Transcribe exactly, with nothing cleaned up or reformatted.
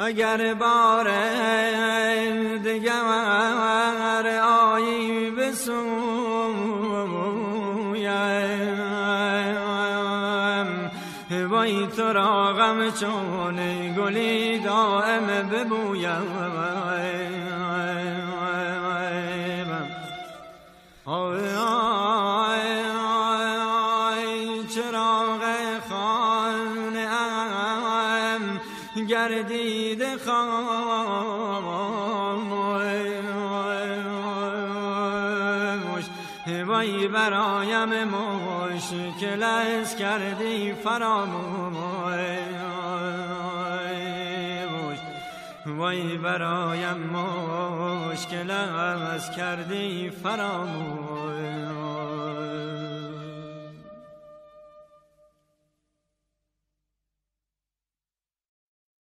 اگر بار دگر آیی بسویم وای تو را غم چون گلی دائم ببویم گردید خاموش وای برایم مشکل است کردی فراموش وای برایم مشکل است کردی فراموش